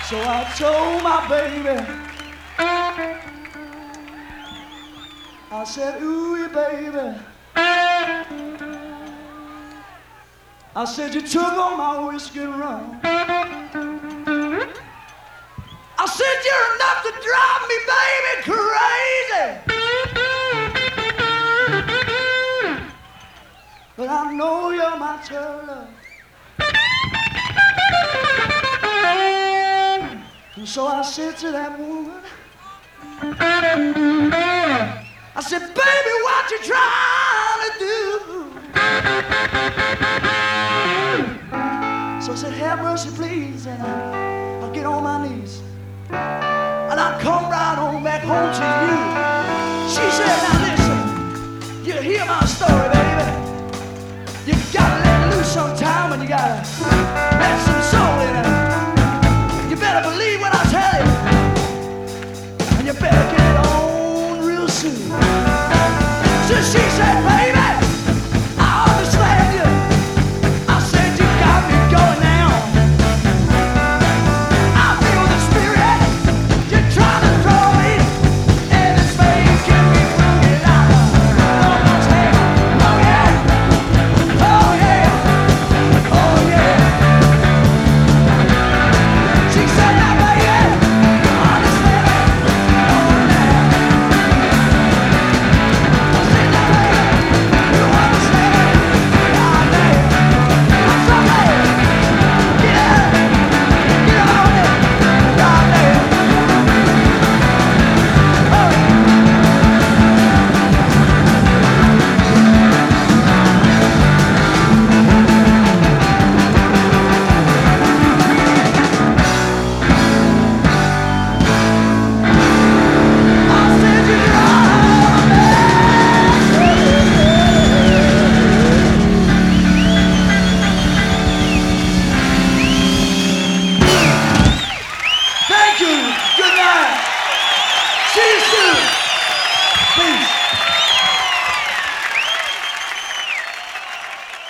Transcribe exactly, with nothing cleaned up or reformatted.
So I told my baby, I said, ooh, baby. I said, you took all my whiskey and rum. I said, you're enough to drive me, baby, crazy. But I know you're my true love. And so I said to that woman, I said, baby, what you trying to do? So I said, have mercy, please. And I, I'll get on my knees. And I'll come right on back home to you. She said, now listen, you hear my story, baby. You gotta let it loose sometime, and you gotta